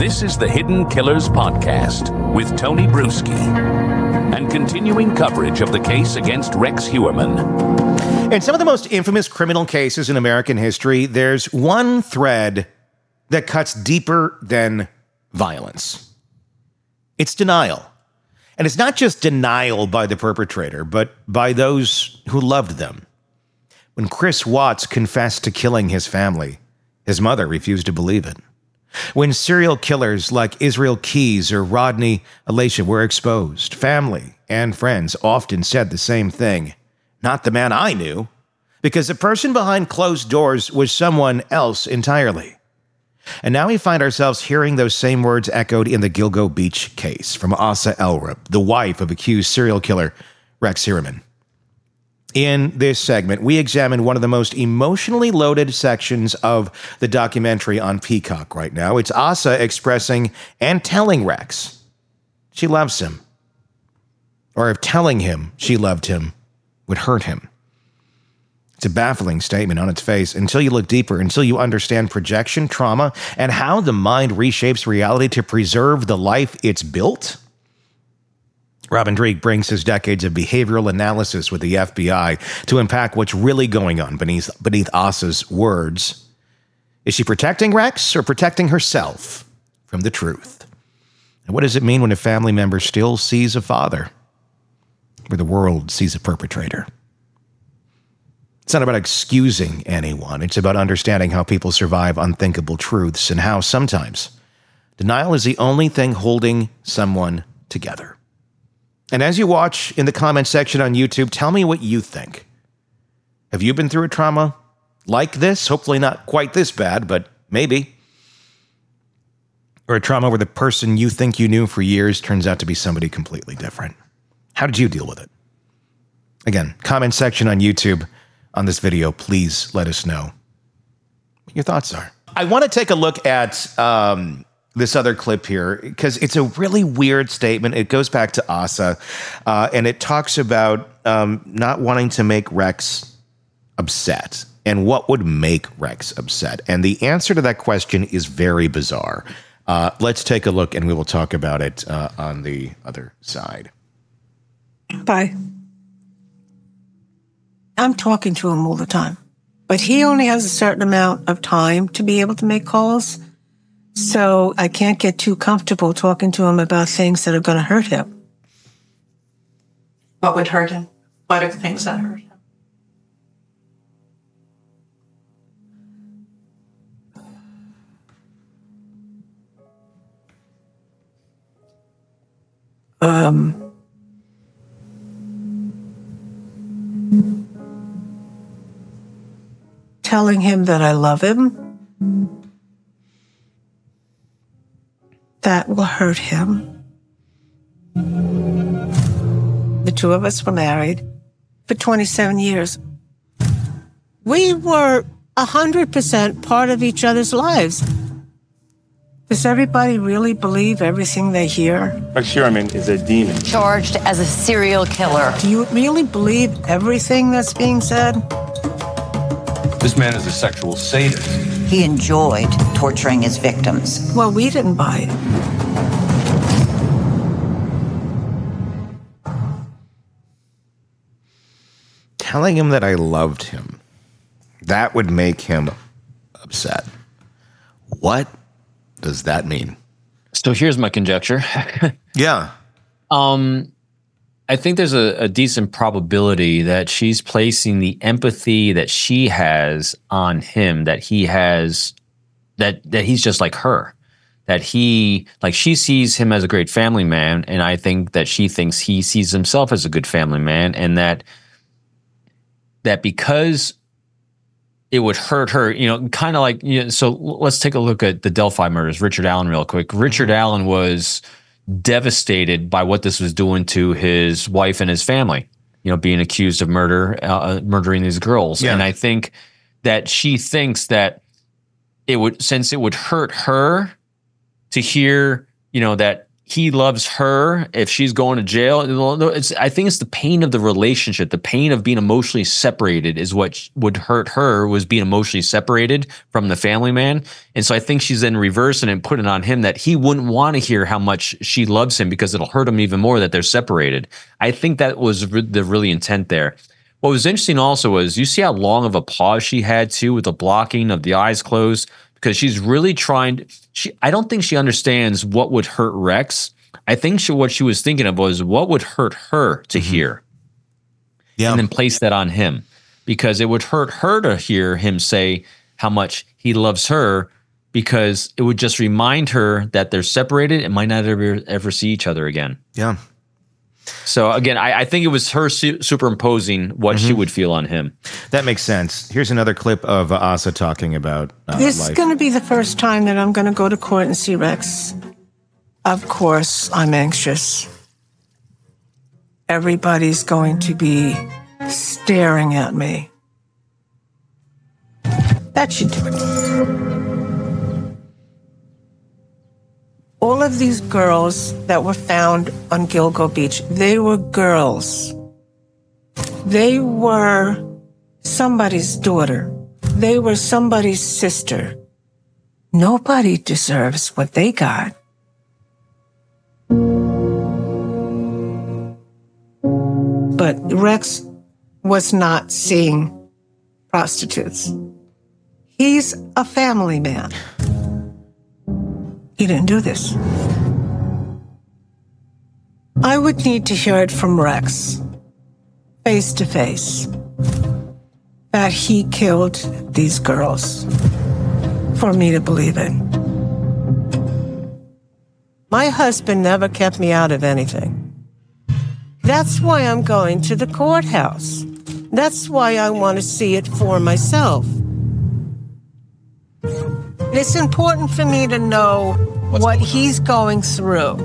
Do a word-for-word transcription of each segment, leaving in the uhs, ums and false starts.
This is the Hidden Killers Podcast with Tony Bruschi and continuing coverage of the case against Rex Heuermann. In some of the most infamous criminal cases in American history, there's one thread that cuts deeper than violence. It's denial. And it's not just denial by the perpetrator, but by those who loved them. When Chris Watts confessed to killing his family, his mother refused to believe it. When serial killers like Israel Keyes or Rodney Alatia were exposed, family and friends often said the same thing. Not the man I knew, because the person behind closed doors was someone else entirely. And now we find ourselves hearing those same words echoed in the Gilgo Beach case from Asa Elrup, the wife of accused serial killer Rex Heuermann. In this segment, we examine one of the most emotionally loaded sections of the documentary on Peacock right now. It's Asa expressing and telling Rex she loves him, or if telling him she loved him would hurt him. It's a baffling statement on its face until you look deeper, until you understand projection, trauma, and how the mind reshapes reality to preserve the life it's built. Robin Dreeke brings his decades of behavioral analysis with the F B I to unpack what's really going on beneath, beneath Asa's words. Is she protecting Rex or protecting herself from the truth? And what does it mean when a family member still sees a father where the world sees a perpetrator? It's not about excusing anyone. It's about understanding how people survive unthinkable truths and how sometimes denial is the only thing holding someone together. And as you watch in the comment section on YouTube, tell me what you think. Have you been through a trauma like this? Hopefully not quite this bad, but maybe. Or a trauma where the person you think you knew for years turns out to be somebody completely different. How did you deal with it? Again, comment section on YouTube on this video. Please let us know what your thoughts are. I want to take a look at um, this other clip here because it's a really weird statement. It goes back to Asa, uh, and it talks about um, not wanting to make Rex upset and what would make Rex upset. And the answer to that question is very bizarre. Uh, let's take a look, and we will talk about it uh, on the other side. Bye. I'm talking to him all the time, but he only has a certain amount of time to be able to make calls. So I can't get too comfortable talking to him about things that are going to hurt him. What would hurt him? What are the things that hurt him? Um, telling him that I love him. That will hurt him. The two of us were married for twenty-seven years. We were one hundred percent part of each other's lives. Does everybody really believe everything they hear? Rex Heuermann is a demon. Charged as a serial killer. Do you really believe everything that's being said? This man is a sexual sadist. He enjoyed torturing his victims. Well, we didn't buy it. Telling him that I loved him, that would make him upset. What does that mean? So here's my conjecture. Yeah. Um, I think there's a, a decent probability that she's placing the empathy that she has on him, that he has, that that he's just like her, that he, like she sees him as a great family man, and I think that she thinks he sees himself as a good family man, and that that because it would hurt her, you know, kind of like, you know, so let's take a look at the Delphi murders, Richard Allen real quick. Richard Allen was devastated by what this was doing to his wife and his family, you know, being accused of murder, uh, murdering these girls. Yeah. And I think that she thinks that it would, since it would hurt her to hear, you know, that he loves her if she's going to jail. It's, I think it's the pain of the relationship, the pain of being emotionally separated is what would hurt her, was being emotionally separated from the family man. And so I think she's then reversing and putting it on him that he wouldn't want to hear how much she loves him because it'll hurt him even more that they're separated. I think that was re- the really intent there. What was interesting also was you see how long of a pause she had too with the blocking of the eyes closed, because she's really trying. She, I don't think she understands what would hurt Rex. I think she, what she was thinking of was what would hurt her to mm-hmm. hear, yeah, and then place that on him, because it would hurt her to hear him say how much he loves her, because it would just remind her that they're separated and might not ever ever see each other again. Yeah. So again, I, I think it was her su- superimposing what mm-hmm. she would feel on him. That makes sense. Here's another clip of uh, Asa talking about uh, This life. is going to be the first time that I'm going to go to court and see Rex. Of course, I'm anxious. Everybody's going to be staring at me. That should do it. All of these girls that were found on Gilgo Beach, they were girls. They were somebody's daughter. They were somebody's sister. Nobody deserves what they got. But Rex was not seeing prostitutes. He's a family man. He didn't do this. I would need to hear it from Rex, face to face, that he killed these girls for me to believe it. My husband never kept me out of anything. That's why I'm going to the courthouse. That's why I want to see it for myself. It's important for me to know What's what he's going through.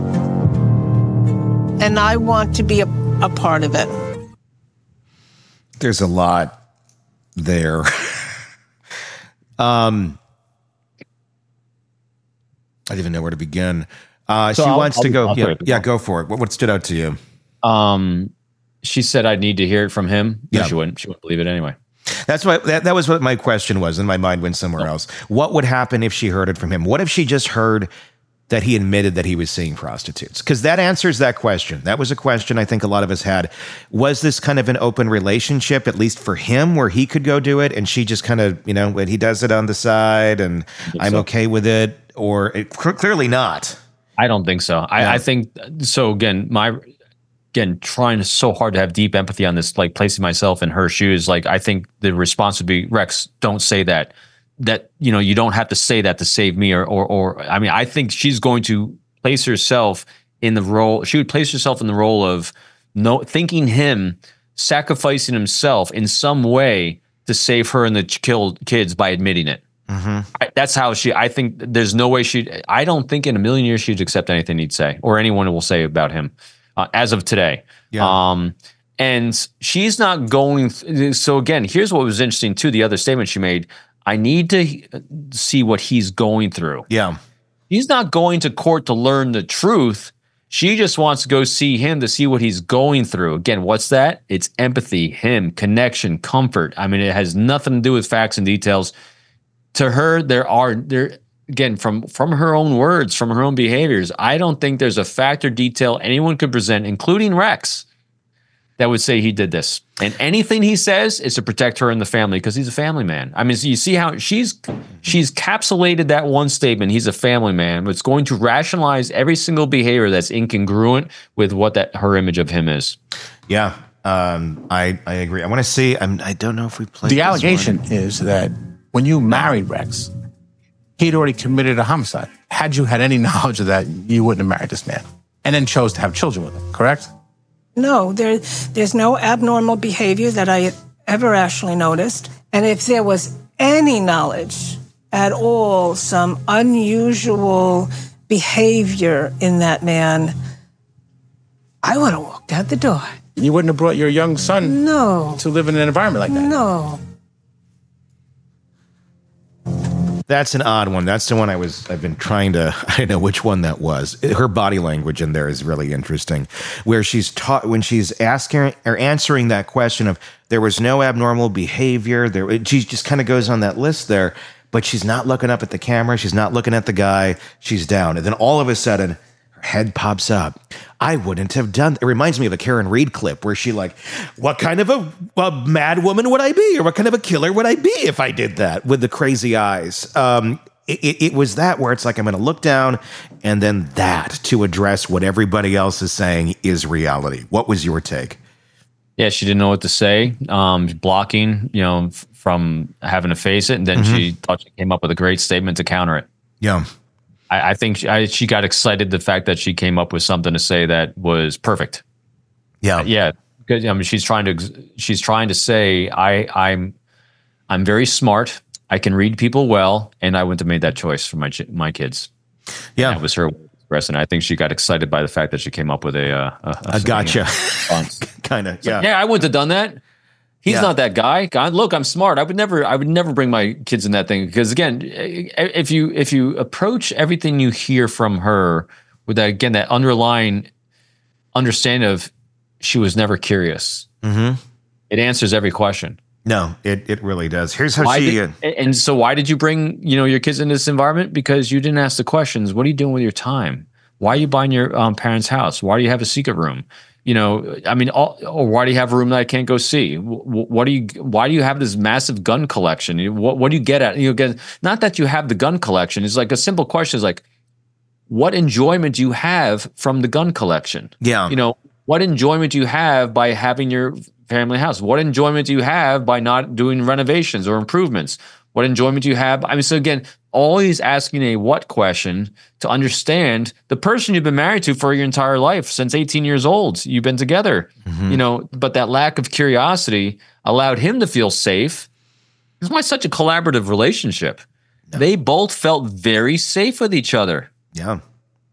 And I want to be a, a part of it. There's a lot there. um, I don't even know where to begin. Uh, so she I'll, wants I'll, to go. I'll yeah, yeah, go for it. What, what stood out to you? Um, she said, "I'd need to hear it from him." No, yeah. she wouldn't. She wouldn't believe it anyway. That's what that, that was what my question was, and my mind went somewhere else. What would happen if she heard it from him? What if she just heard that he admitted that he was seeing prostitutes? Because that answers that question. That was a question I think a lot of us had. Was this kind of an open relationship, at least for him, where he could go do it, and she just kind of, you know, when he does it on the side, and I'm so. okay with it, or it, clearly not. I don't think so. I, yeah. I think so. Again, my. Again, trying so hard to have deep empathy on this, like placing myself in her shoes. Like, I think the response would be, Rex, don't say that. That, you know, you don't have to say that to save me. Or, or, or I mean, I think she's going to place herself in the role. She would place herself in the role of no thinking him sacrificing himself in some way to save her and the killed kids by admitting it. Mm-hmm. I, that's how she. I think there's no way she. I don't think in a million years she'd accept anything he'd say or anyone will say about him. Uh, as of today. Yeah. Um, and she's not going. Th- so again, here's what was interesting too. The other statement she made, I need to see what he's going through. Yeah. He's not going to court to learn the truth. She just wants to go see him to see what he's going through. Again, what's that? It's empathy, him, connection, comfort. I mean, it has nothing to do with facts and details. To her, there are, there, again, from, from her own words, from her own behaviors, I don't think there's a fact or detail anyone could present, including Rex, that would say he did this. And anything he says is to protect her and the family because he's a family man. I mean, so you see how she's she's capsulated that one statement, he's a family man, but it's going to rationalize every single behavior that's incongruent with what that her image of him is. Yeah, um, I, I agree. I want to see, I'm, I don't know if we played The allegation one. is that when you married Rex, he'd already committed a homicide. Had you had any knowledge of that, you wouldn't have married this man. And then chose to have children with him, correct? No, there, there's no abnormal behavior that I ever actually noticed. And if there was any knowledge at all, some unusual behavior in that man, I would have walked out the door. You wouldn't have brought your young son no. to live in an environment like that? No. That's an odd one. That's the one I was, I've been trying to, I don't know which one that was. Her body language in there is really interesting, where she's taught, when she's asking or answering that question of there was no abnormal behavior, there, she just kind of goes on that list there, but she's not looking up at the camera. She's not looking at the guy. She's down. And then all of a sudden, her head pops up. I wouldn't have done. It reminds me of a Karen Reed clip where she like, what kind of a, a mad woman would I be? Or what kind of a killer would I be if I did that, with the crazy eyes? Um, it, it, it was that where it's like, I'm going to look down, and then that to address what everybody else is saying is reality. What was your take? Yeah, she didn't know what to say. Um, blocking, you know, f- from having to face it, and then mm-hmm. she thought she came up with a great statement to counter it. Yeah. I think she, I, she got excited the fact that she came up with something to say that was perfect. Yeah, uh, yeah. Because I mean, she's trying to she's trying to say I I'm I'm very smart. I can read people well, and I wouldn't have made that choice for my my kids. Yeah, and that was her expressing. I think she got excited by the fact that she came up with a uh, a, a, a gotcha, kind of. Yeah, like, yeah. I wouldn't have done that. He's yeah. not that guy. God, look, I'm smart. I would never, I would never bring my kids in that thing, because again, if you if you approach everything you hear from her with that, again, that underlying understanding of she was never curious, mm-hmm. it answers every question. No, it it really does. Here's how why she. Did, and so, why did you bring you know your kids in this environment? Because you didn't ask the questions. What are you doing with your time? Why are you buying your um, parents' house? Why do you have a secret room? You know, I mean, all, or why do you have a room that I can't go see? What do you? Why do you have this massive gun collection? What, what do you get at? You get not that you have the gun collection. It's like a simple question. Is like, what enjoyment do you have from the gun collection? Yeah. You know, what enjoyment do you have by having your family house? What enjoyment do you have by not doing renovations or improvements? What enjoyment do you have? I mean, so again, always asking a what question to understand the person you've been married to for your entire life, since eighteen years old. You've been together, mm-hmm. you know, but that lack of curiosity allowed him to feel safe. This is why it's such a collaborative relationship. Yeah. They both felt very safe with each other. Yeah.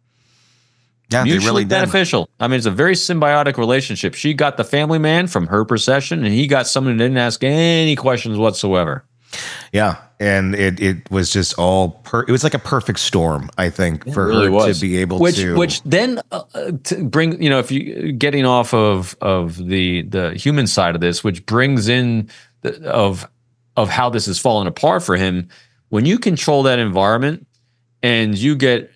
Yeah, mutually they really did. Beneficial. I mean, it's a very symbiotic relationship. She got the family man from her procession, and he got someone who didn't ask any questions whatsoever. Yeah, and it it was just all per, it was like a perfect storm, I think, it for really her was. to be able which, to which then uh, to bring, you know, if you getting off of of the the human side of this, which brings in the, of of how this has fallen apart for him. When you control that environment and you get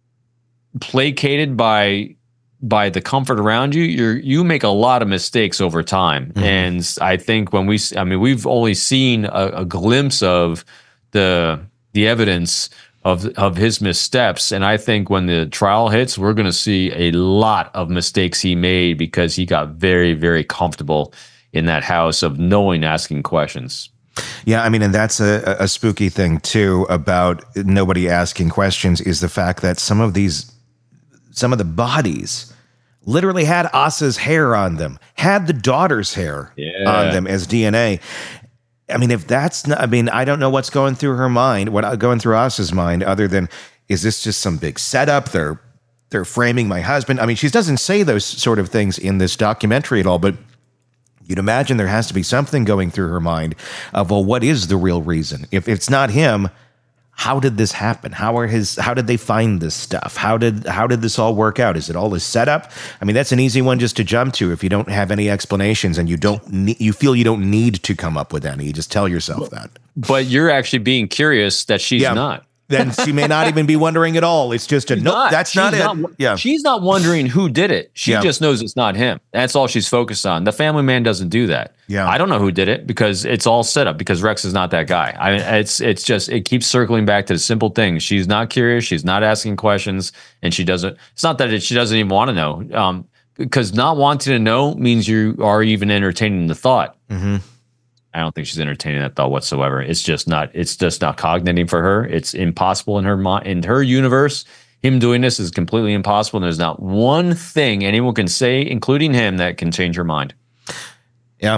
placated by by the comfort around you, you you make a lot of mistakes over time. Mm-hmm. And I think when we, I mean, we've only seen a, a glimpse of the the evidence of of his missteps. And I think when the trial hits, we're going to see a lot of mistakes he made, because he got very, very comfortable in that house of knowing asking questions. Yeah, I mean, and that's a, a spooky thing too about nobody asking questions, is the fact that some of these, some of the bodies literally had Asa's hair on them, had the daughter's hair yeah. on them as D N A. I mean, if that's not, I mean, I don't know what's going through her mind, what going through Asa's mind, other than, is this just some big setup? They're, they're framing my husband. I mean, she doesn't say those sort of things in this documentary at all, but you'd imagine there has to be something going through her mind of, well, what is the real reason? If it's not him, how did this happen? How are his, how did they find this stuff? How did, how did this all work out? Is it all a setup? I mean, that's an easy one just to jump to if you don't have any explanations and you don't need, you feel you don't need to come up with any. You just tell yourself that. But you're actually being curious that she's yeah. not. Then she may not even be wondering at all. It's just a, she's nope, not. that's she's not it. Not, yeah. She's not wondering who did it. She yeah. just knows it's not him. That's all she's focused on. The family man doesn't do that. Yeah. I don't know who did it, because it's all set up, because Rex is not that guy. I mean, it's, it's just, it keeps circling back to the simple thing. She's not curious. She's not asking questions, and she doesn't, it's not that it, she doesn't even want to know. Um, because not wanting to know means you are even entertaining the thought. Mm-hmm. I don't think she's entertaining that thought whatsoever. It's just not. It's just not cogniting for her. It's impossible in her mind, in her universe. Him doing this is completely impossible. And there's not one thing anyone can say, including him, that can change her mind. Yeah,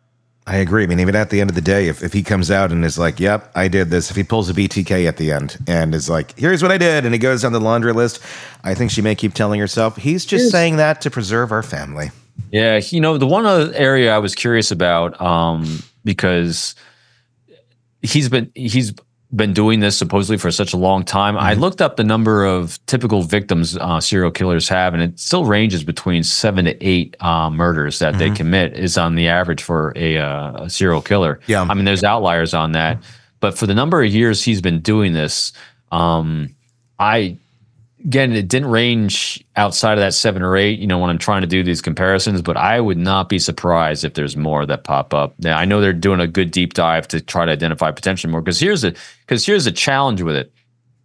I agree. I mean, even at the end of the day, if, if he comes out and is like, "Yep, I did this," if he pulls a B T K at the end and is like, "Here's what I did," and he goes down the laundry list, I think she may keep telling herself, "He's just yes. saying that to preserve our family." Yeah, you know, the one other area I was curious about. Um, Because he's been he's been doing this supposedly for such a long time. Mm-hmm. I looked up the number of typical victims uh, serial killers have, and it still ranges between seven to eight uh, murders that mm-hmm. they commit is on the average for a, uh, a serial killer. Yeah. I mean, there's outliers on that, but for the number of years he's been doing this, um, I again, it didn't range outside of that seven or eight, you know, when I'm trying to do these comparisons, but I would not be surprised if there's more that pop up. Now, I know they're doing a good deep dive to try to identify potentially more, because here's a, because here's a challenge with it,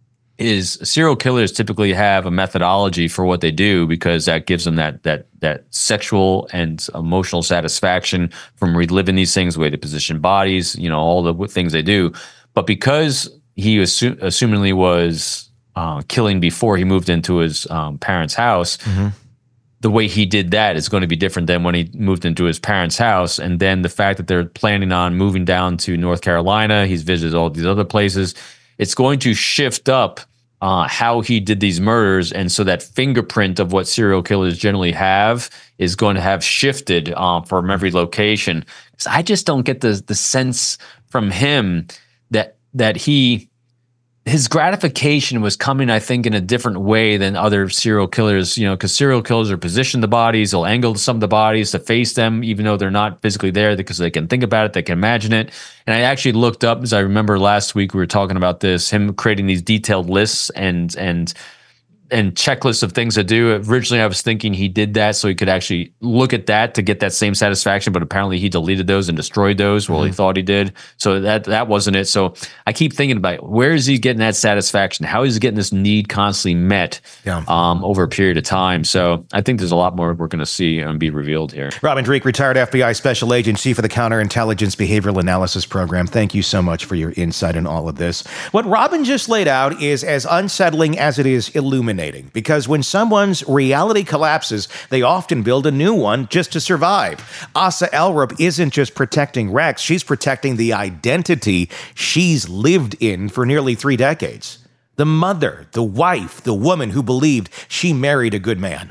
is serial killers typically have a methodology for what they do, because that gives them that, that, that sexual and emotional satisfaction from reliving these things, the way they position bodies, you know, all the things they do. But because he assu- assumingly was Uh, killing before he moved into his um, parents' house, mm-hmm. the way he did that is going to be different than when he moved into his parents' house. And then the fact that they're planning on moving down to North Carolina, he's visited all these other places, it's going to shift up uh, how he did these murders. And so that fingerprint of what serial killers generally have is going to have shifted uh, from every location. So I just don't get the the sense from him that that he... his gratification was coming, I think, in a different way than other serial killers, you know, because serial killers are position the bodies, they'll angle some of the bodies to face them, even though they're not physically there, because they can think about it, they can imagine it. And I actually looked up, as I remember last week we were talking about this, him creating these detailed lists and and and checklists of things to do. Originally, I was thinking he did that so he could actually look at that to get that same satisfaction, but apparently he deleted those and destroyed those. Well, mm-hmm. he thought he did. So that that wasn't it. So I keep thinking about, where is he getting that satisfaction? How is he getting this need constantly met yeah. um, over a period of time? So I think there's a lot more we're going to see and be revealed here. Robin Dreeke, retired F B I Special Agent, Chief of the Counterintelligence Behavioral Analysis Program. Thank you so much for your insight in all of this. What Robin just laid out is as unsettling as it is illuminating. Because when someone's reality collapses, they often build a new one just to survive. Asa Elrup isn't just protecting Rex, she's protecting the identity she's lived in for nearly three decades. The mother, the wife, the woman who believed she married a good man.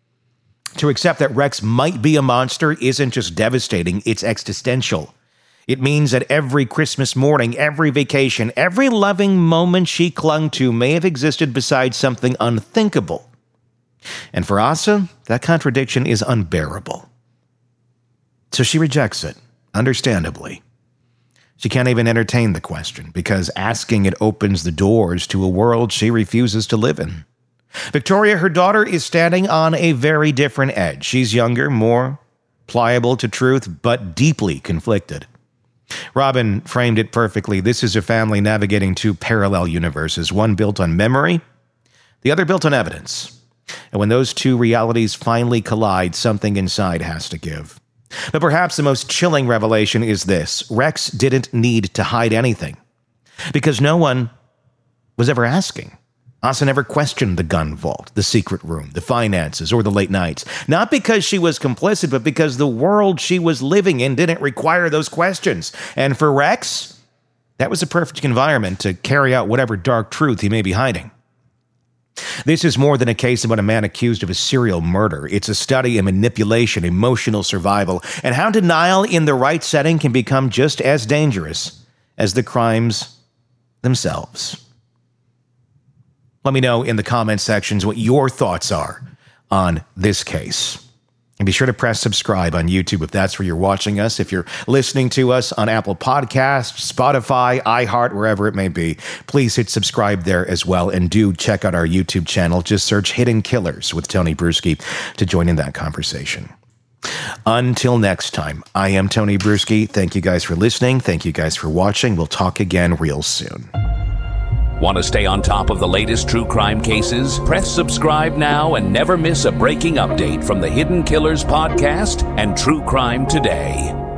To accept that Rex might be a monster isn't just devastating, it's existential. It means that every Christmas morning, every vacation, every loving moment she clung to may have existed beside something unthinkable. And for Asa, that contradiction is unbearable. So she rejects it, understandably. She can't even entertain the question, because asking it opens the doors to a world she refuses to live in. Victoria, her daughter, is standing on a very different edge. She's younger, more pliable to truth, but deeply conflicted. Robin framed it perfectly. This is a family navigating two parallel universes, one built on memory, the other built on evidence. And when those two realities finally collide, something inside has to give. But perhaps the most chilling revelation is this: Rex didn't need to hide anything, because no one was ever asking. Asa never questioned the gun vault, the secret room, the finances, or the late nights. Not because she was complicit, but because the world she was living in didn't require those questions. And for Rex, that was a perfect environment to carry out whatever dark truth he may be hiding. This is more than a case about a man accused of a serial murder. It's a study in manipulation, emotional survival, and how denial in the right setting can become just as dangerous as the crimes themselves. Let me know in the comment sections what your thoughts are on this case. And be sure to press subscribe on YouTube if that's where you're watching us. If you're listening to us on Apple Podcasts, Spotify, iHeart, wherever it may be, please hit subscribe there as well. And do check out our YouTube channel. Just search Hidden Killers with Tony Bruschi to join in that conversation. Until next time, I am Tony Bruschi. Thank you guys for listening. Thank you guys for watching. We'll talk again real soon. Want to stay on top of the latest true crime cases? Press subscribe now and never miss a breaking update from the Hidden Killers podcast and True Crime Today.